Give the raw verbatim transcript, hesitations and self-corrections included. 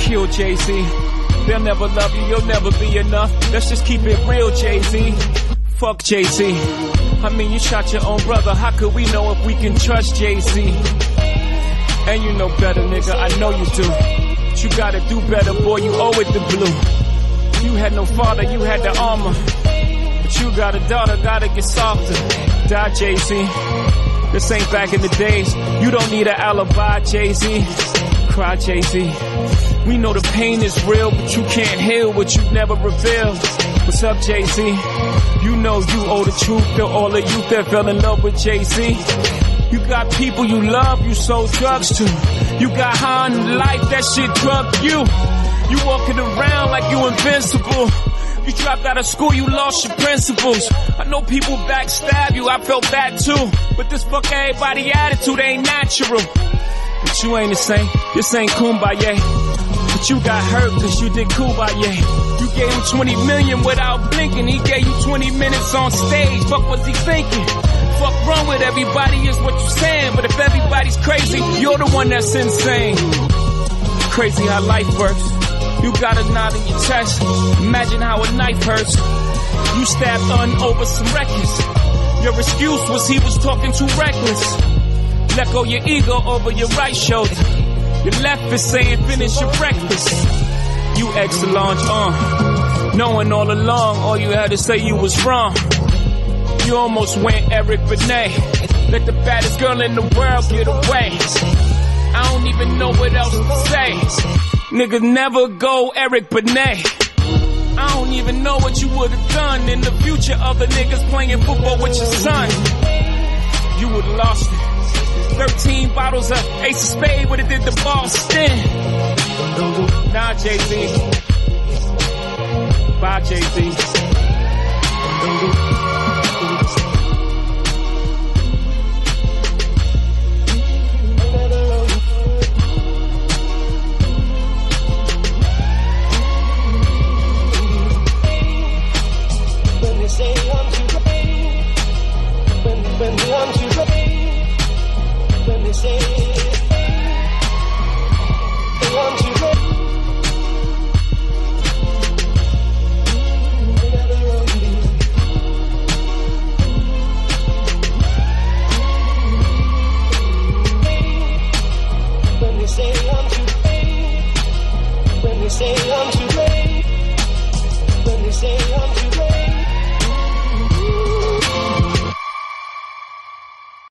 kill Jay-Z. They'll never love you, you'll never be enough. Let's just keep it real, Jay-Z. Fuck Jay-Z. I mean, you shot your own brother. How could we know if we can trust Jay-Z? And you know better, nigga, I know you do. But you gotta do better, boy, you owe it to Blue. You had no father, you had the armor. But you got a daughter, gotta get softer. Die, Jay-Z. This ain't back in the days. You don't need an alibi, Jay-Z. Cry, Jay-Z. We know the pain is real, but you can't heal what you never revealed. What's up, Jay-Z? You know you owe the truth to all the youth that fell in love with Jay-Z. You got people you love, you sold drugs to. You got high on life, that shit drugged you. You walking around like you invincible. You dropped out of school, you lost your principles. I know people backstab you, I felt that too. But this fuck everybody attitude ain't natural. But you ain't the same, this ain't Kumbaya. But you got hurt cause you did Kumbaya. You gave him twenty million without blinking. He gave you twenty minutes on stage, fuck was he thinking? Fuck wrong with everybody is what you saying. But if everybody's crazy, you're the one that's insane. Crazy how life works. You got a knot in your chest. Imagine how a knife hurts. You stabbed Un over some records. Your excuse was he was talking too reckless. Let go your ego over your right shoulder. Your left is saying finish your breakfast. You ex-Solange, uh. Knowing all along, all you had to say you was wrong. You almost went Eric Benet. Let the baddest girl in the world get away. I don't even know what else to say. Niggas never go Eric Benet. I don't even know what you would've done in the future. Other niggas playing football with your son. You would've lost it. Thirteen bottles of Ace of Spade would've did the Boston. Nah, Jay-Z. Bye, Jay-Z.